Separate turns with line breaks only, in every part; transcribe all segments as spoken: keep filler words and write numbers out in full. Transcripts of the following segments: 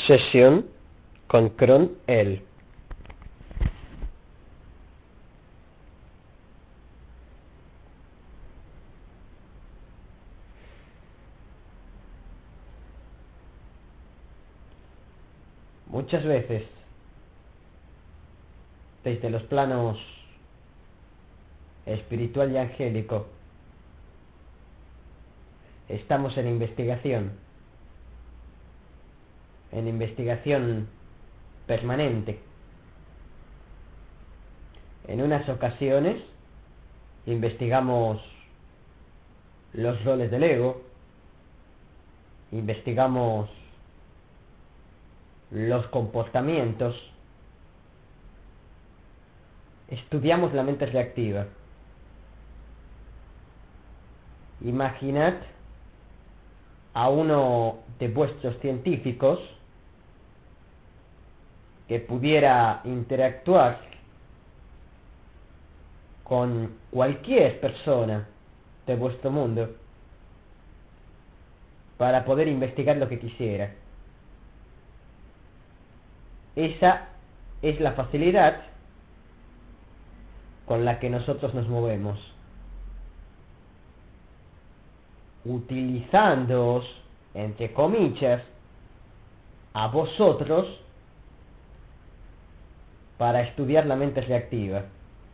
Sesión con Cron El. Muchas veces, desde los planos espiritual y angélico, estamos en investigación, en investigación permanente. En unas ocasiones investigamos los roles del ego, investigamos los comportamientos, estudiamos la mente reactiva. Imaginad a uno de vuestros científicos que pudiera interactuar con cualquier persona de vuestro mundo para poder investigar lo que quisiera. Esa es la facilidad con la que nosotros nos movemos, utilizándoos, entre comillas, a vosotros para estudiar la mente reactiva.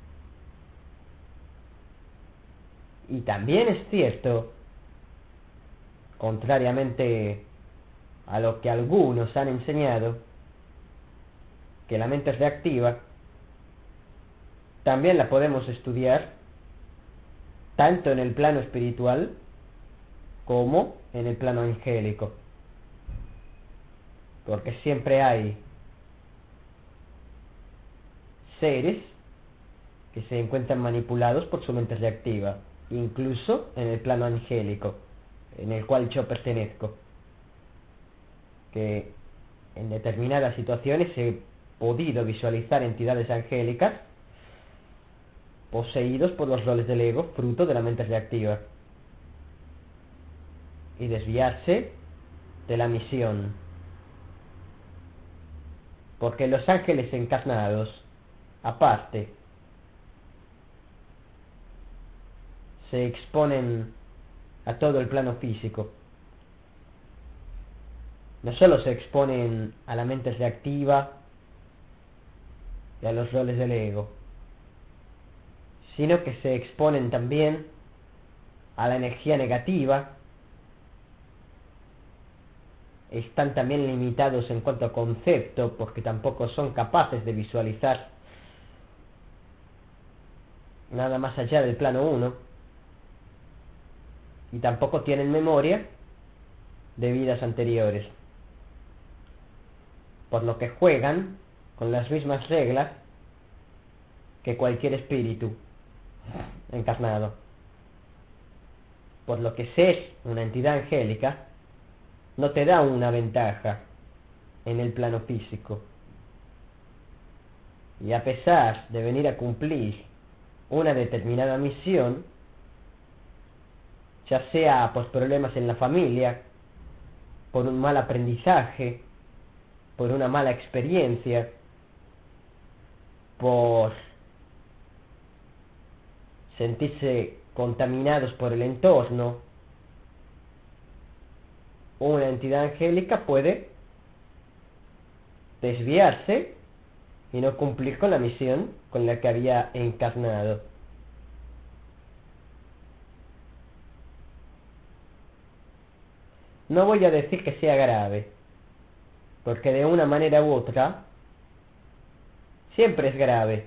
Y también es cierto, contrariamente a lo que algunos han enseñado, que la mente reactiva también la podemos estudiar tanto en el plano espiritual como en el plano angélico, porque siempre hay seres que se encuentran manipulados por su mente reactiva, incluso en el plano angélico, en el cual yo pertenezco, que en determinadas situaciones he podido visualizar entidades angélicas poseídos por los roles del ego, fruto de la mente reactiva, y desviarse de la misión, porque los ángeles encarnados, aparte, se exponen a todo el plano físico. No solo se exponen a la mente reactiva y a los roles del ego, sino que se exponen también a la energía negativa. Están también limitados en cuanto a concepto, porque tampoco son capaces de visualizar nada más allá del plano uno, y tampoco tienen memoria de vidas anteriores, por lo que juegan con las mismas reglas que cualquier espíritu encarnado, por lo que ser una entidad angélica no te da una ventaja en el plano físico, y a pesar de venir a cumplir una determinada misión, ya sea por problemas en la familia, por un mal aprendizaje, por una mala experiencia, por sentirse contaminados por el entorno, una entidad angélica puede desviarse y no cumplir con la misión con la que había encarnado. No voy a decir que sea grave, porque de una manera u otra siempre es grave.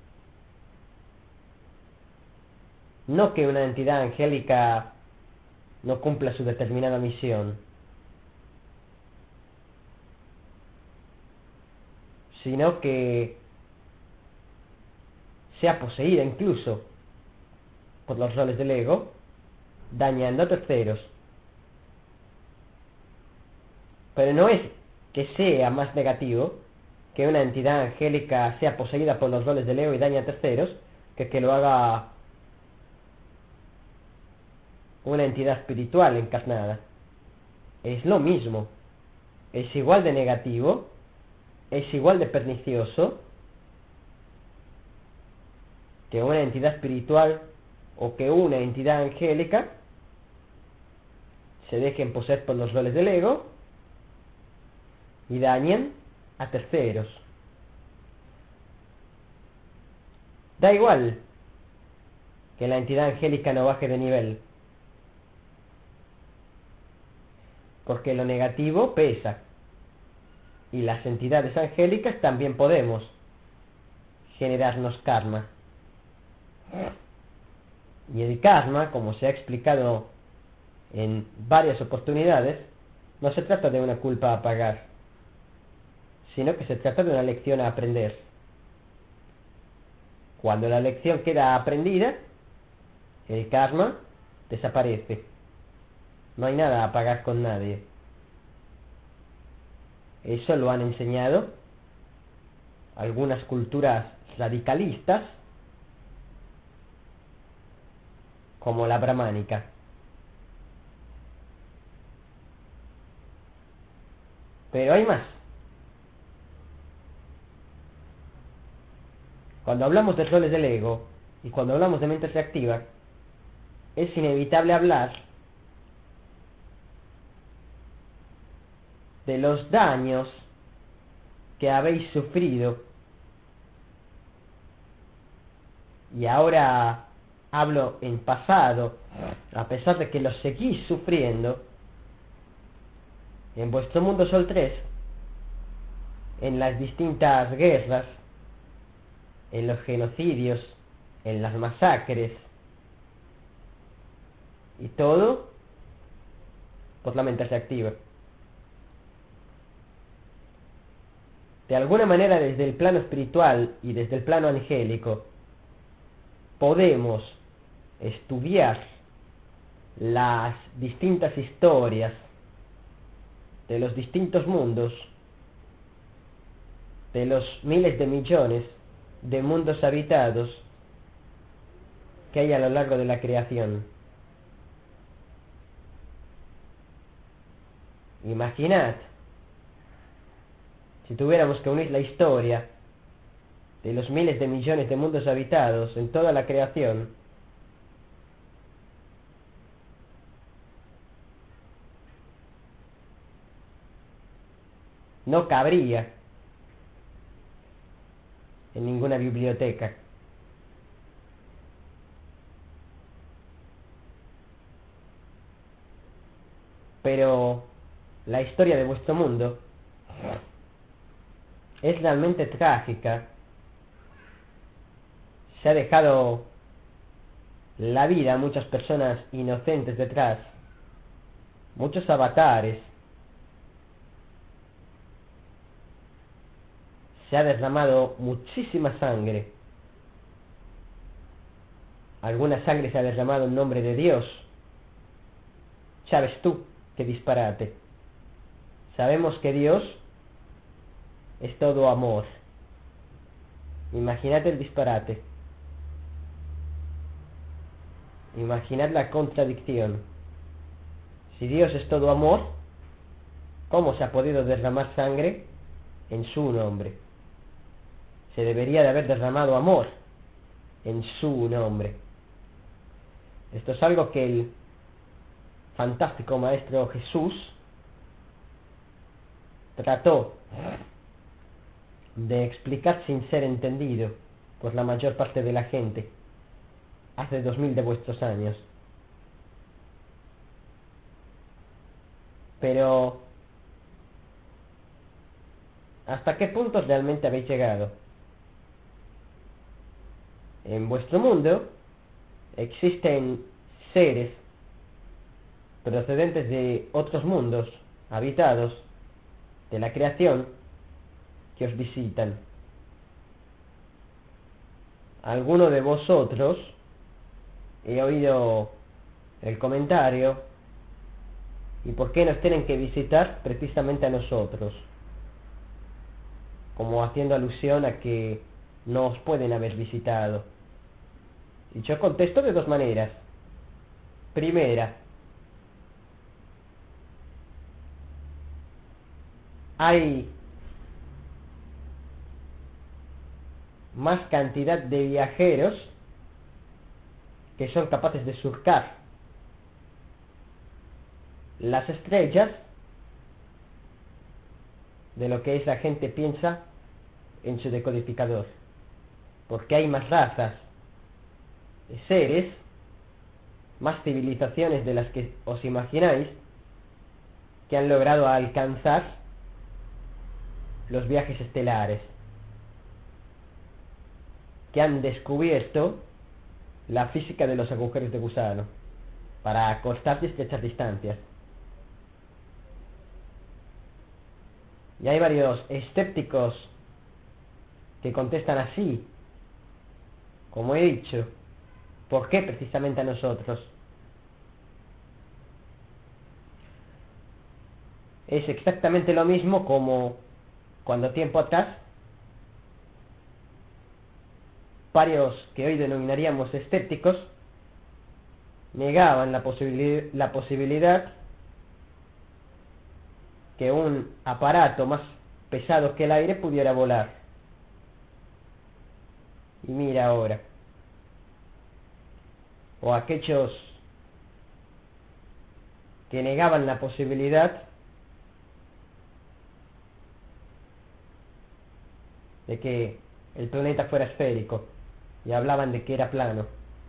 No que una entidad angélica no cumpla su determinada misión, sino que sea poseída incluso por los roles del ego, dañando a terceros. Pero no es que sea más negativo que una entidad angélica sea poseída por los roles del ego y daña a terceros, que que lo haga una entidad espiritual encarnada. Es lo mismo. es igual de negativo, es igual de pernicioso que una entidad espiritual o que una entidad angélica se dejen poseer por los roles del ego y dañen a terceros. Da igual que la entidad angélica no baje de nivel, porque lo negativo pesa, y las entidades angélicas también podemos generarnos karma. Y el karma, como se ha explicado en varias oportunidades, no se trata de una culpa a pagar, sino que se trata de una lección a aprender. Cuando la lección queda aprendida, el karma desaparece. No hay nada a pagar con nadie. Eso lo han enseñado algunas culturas radicalistas, como la brahmánica. Pero hay más. Cuando hablamos de roles del ego y cuando hablamos de mente reactiva, es inevitable hablar de los daños que habéis sufrido. Y ahora hablo en pasado, a pesar de que los seguís sufriendo, en vuestro mundo Sol tres, en las distintas guerras, en los genocidios, en las masacres, y todo por la mente reactiva. De alguna manera, desde el plano espiritual y desde el plano angélico, podemos estudiar las distintas historias de los distintos mundos, de los miles de millones de mundos habitados que hay a lo largo de la creación. Imaginad si tuviéramos que unir la historia de los miles de millones de mundos habitados en toda la creación, no cabría en ninguna biblioteca. Pero la historia de vuestro mundo es realmente trágica. Se ha dejado la vida a muchas personas inocentes detrás, muchos avatares. Se ha derramado muchísima sangre. Alguna sangre se ha derramado en nombre de Dios. ¿Sabes tú qué disparate? Sabemos que Dios es todo amor. Imagínate el disparate. Imaginad la contradicción. Si Dios es todo amor, ¿cómo se ha podido derramar sangre en su nombre? Se debería de haber derramado amor en su nombre. Esto es algo que el fantástico Maestro Jesús trató de explicar sin ser entendido por la mayor parte de la gente hace dos mil de vuestros años. Pero ¿hasta qué punto realmente habéis llegado? En vuestro mundo existen seres procedentes de otros mundos habitados de la creación que os visitan. Alguno de vosotros, he oído el comentario, ¿y por qué nos tienen que visitar precisamente a nosotros? Como haciendo alusión a que no os pueden haber visitado. Y yo contesto de dos maneras. Primera, hay más cantidad de viajeros que son capaces de surcar las estrellas de lo que esa gente piensa en su decodificador, porque hay más razas de seres, más civilizaciones de las que os imagináis, que han logrado alcanzar los viajes estelares, que han descubierto la física de los agujeros de gusano para acortar y estrechar distancias. Y hay varios escépticos que contestan así, como he dicho, ¿por qué precisamente a nosotros? Es exactamente lo mismo como cuando tiempo atrás varios que hoy denominaríamos escépticos negaban la posibilidad, la posibilidad que un aparato más pesado que el aire pudiera volar. Y mira ahora. O aquellos que negaban la posibilidad de que el planeta fuera esférico y hablaban de que era plano.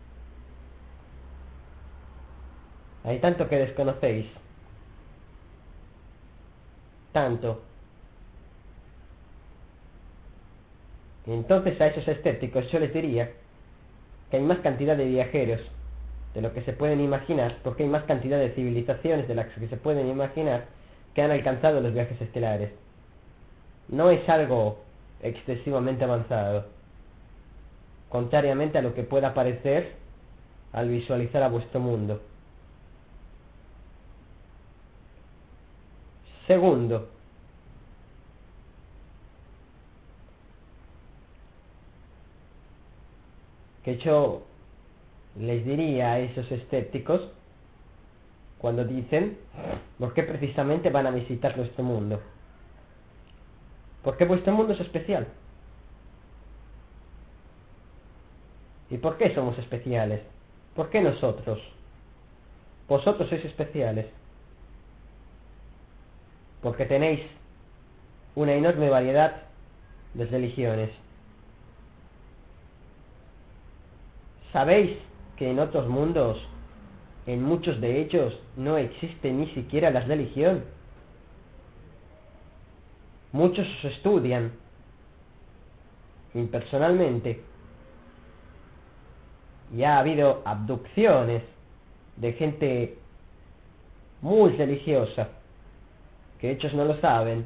Hay tanto que desconocéis. Tanto. Y entonces a esos escépticos yo les diría que hay más cantidad de viajeros de lo que se pueden imaginar, porque hay más cantidad de civilizaciones de las que se pueden imaginar que han alcanzado los viajes estelares. No es algo excesivamente avanzado, contrariamente a lo que pueda parecer al visualizar a vuestro mundo. Segundo, que yo les diría a esos escépticos cuando dicen ¿por qué precisamente van a visitar nuestro mundo? Porque vuestro mundo es especial. ¿Y por qué somos especiales? ¿Por qué nosotros? Vosotros sois especiales porque tenéis una enorme variedad de religiones. ¿Sabéis que en otros mundos, en muchos de ellos, no existe ni siquiera la religión? Muchos os estudian impersonalmente y ha habido abducciones de gente muy religiosa, que ellos no lo saben,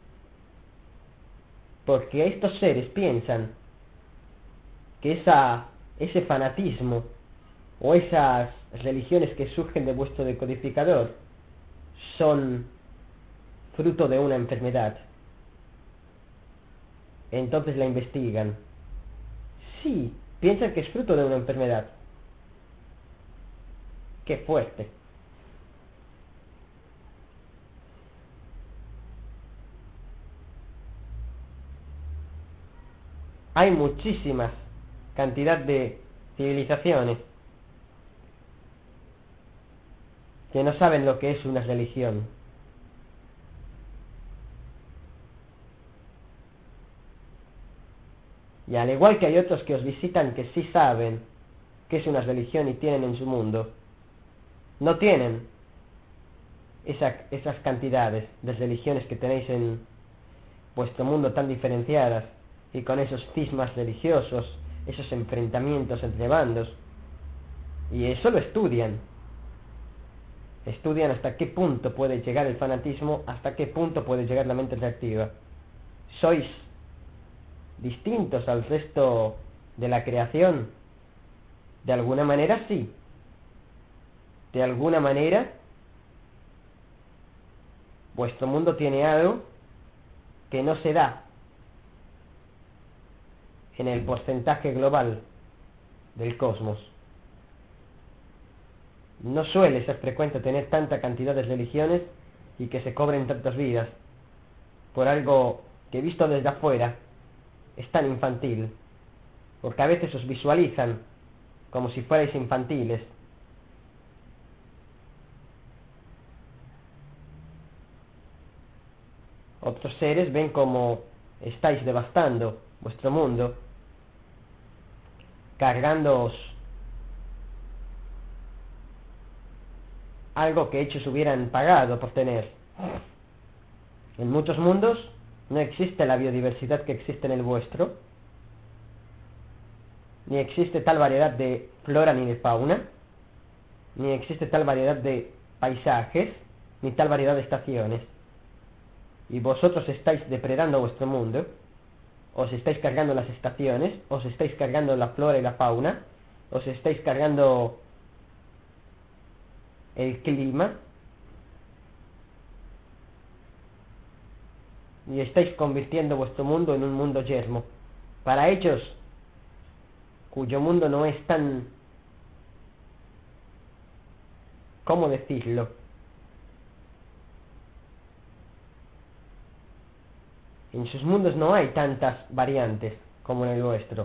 porque estos seres piensan que esa, ese fanatismo o esas religiones que surgen de vuestro decodificador son fruto de una enfermedad. Entonces la investigan. Sí, piensan que es fruto de una enfermedad. ¡Qué fuerte! Hay muchísimas cantidad de civilizaciones que no saben lo que es una religión. Y al igual que hay otros que os visitan que sí saben qué es una religión y tienen en su mundo, no tienen esa, esas cantidades de religiones que tenéis en vuestro mundo tan diferenciadas y con esos cismas religiosos, esos enfrentamientos entre bandos. Y eso lo estudian. Estudian hasta qué punto puede llegar el fanatismo, hasta qué punto puede llegar la mente reactiva. Sois distintos al resto de la creación. De alguna manera sí. De alguna manera vuestro mundo tiene algo que no se da en el porcentaje global del cosmos. No suele ser frecuente tener tanta cantidad de religiones y que se cobren tantas vidas. por algo que visto desde afuera es tan infantil, porque a veces os visualizan como si fuerais infantiles. Otros seres ven como estáis devastando vuestro mundo, cargándoos algo que ellos hubieran pagado por tener. En muchos mundos no existe la biodiversidad que existe en el vuestro, ni existe tal variedad de flora ni de fauna, ni existe tal variedad de paisajes, ni tal variedad de estaciones. Y vosotros estáis depredando vuestro mundo, os estáis cargando las estaciones, os estáis cargando la flora y la fauna, os estáis cargando el clima, y estáis convirtiendo vuestro mundo en un mundo yermo. Para ellos, cuyo mundo no es tan... ¿cómo decirlo? En sus mundos no hay tantas variantes como en el vuestro.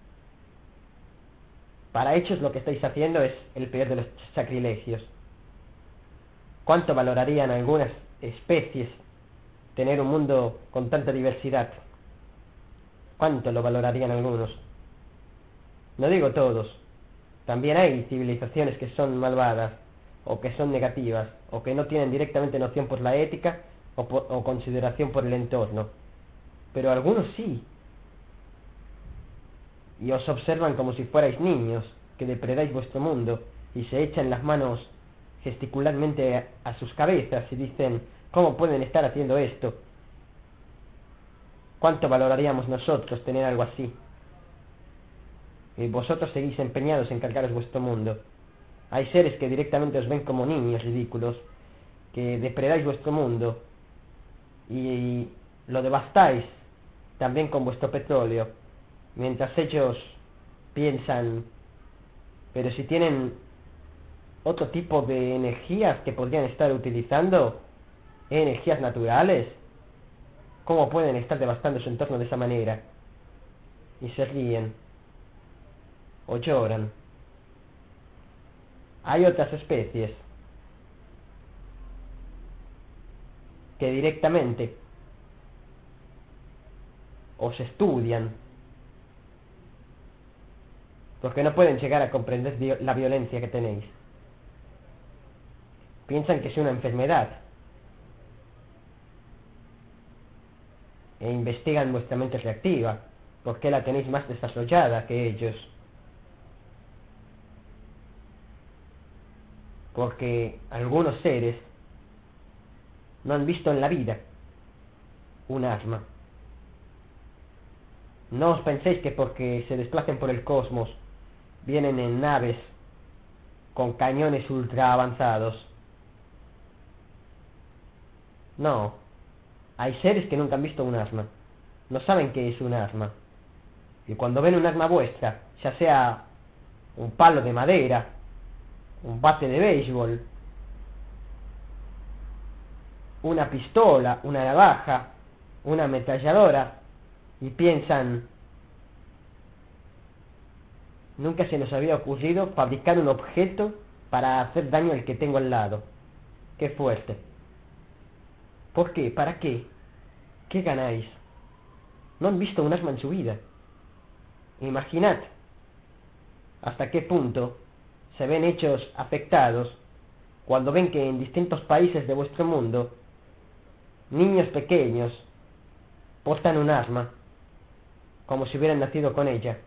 Para ellos lo que estáis haciendo es el peor de los sacrilegios. ¿Cuánto valorarían algunas especies tener un mundo con tanta diversidad? ¿Cuánto lo valorarían algunos? No digo todos. También hay civilizaciones que son malvadas, o que son negativas, o que no tienen directamente noción por la ética, o, por, o consideración por el entorno. Pero algunos sí. Y os observan como si fuerais niños, que depredáis vuestro mundo, y se echan las manos gesticularmente a, a sus cabezas y dicen, ¿cómo pueden estar haciendo esto? ¿Cuánto valoraríamos nosotros tener algo así? Y vosotros seguís empeñados en cargaros vuestro mundo. Hay seres que directamente os ven como niños ridículos, que depredáis vuestro mundo y lo devastáis también con vuestro petróleo, mientras ellos piensan, pero si tienen otro tipo de energías que podrían estar utilizando, energías naturales, ¿cómo pueden estar devastando su entorno de esa manera? Y se ríen o lloran. Hay otras especies que directamente os estudian, porque no pueden llegar a comprender la violencia que tenéis. Piensan que es una enfermedad e investigan vuestra mente reactiva, porque la tenéis más desarrollada que ellos. Porque algunos seres no han visto en la vida un arma. No os penséis que porque se desplacen por el cosmos vienen en naves con cañones ultra avanzados. No, hay seres que nunca han visto un arma, no saben qué es un arma. Y cuando ven un arma vuestra, ya sea un palo de madera, un bate de béisbol, una pistola, una navaja, una ametralladora, y piensan, nunca se nos había ocurrido fabricar un objeto para hacer daño al que tengo al lado. ¡Qué fuerte! ¿Por qué? ¿Para qué? ¿Qué ganáis? No han visto un arma en su vida. Imaginad hasta qué punto se ven hechos afectados cuando ven que en distintos países de vuestro mundo niños pequeños portan un arma como si hubieran nacido con ella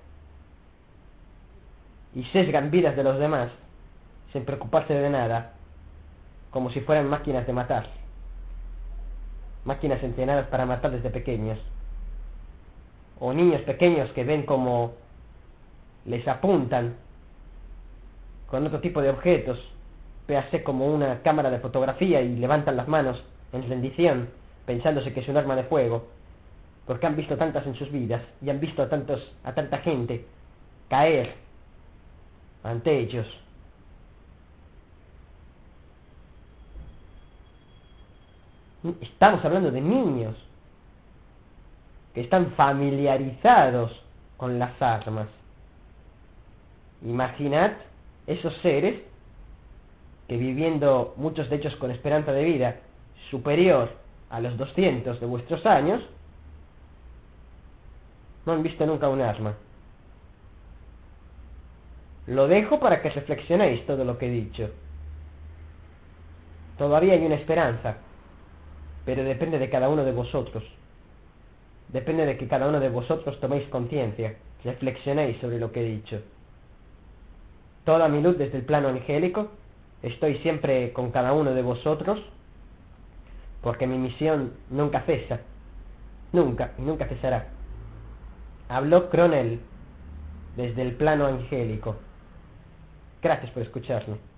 y sesgan vidas de los demás sin preocuparse de nada, como si fueran máquinas de matar, máquinas entrenadas para matar desde pequeños, o niños pequeños que ven como les apuntan con otro tipo de objetos, véase como una cámara de fotografía, y levantan las manos en rendición pensándose que es un arma de fuego, porque han visto tantas en sus vidas y han visto a tantos, a tanta gente caer ante ellos. Estamos hablando de niños, que están familiarizados con las armas. Imaginad esos seres que, viviendo muchos de ellos con esperanza de vida superior a los doscientos de vuestros años, no han visto nunca un arma. Lo dejo para que reflexionéis todo lo que he dicho. Todavía hay una esperanza, pero depende de cada uno de vosotros. Depende de que cada uno de vosotros toméis conciencia, reflexionéis sobre lo que he dicho. Toda mi luz desde el plano angélico, estoy siempre con cada uno de vosotros, porque mi misión nunca cesa, nunca y nunca cesará. Habló Cronel desde el plano angélico. Gracias por escucharme.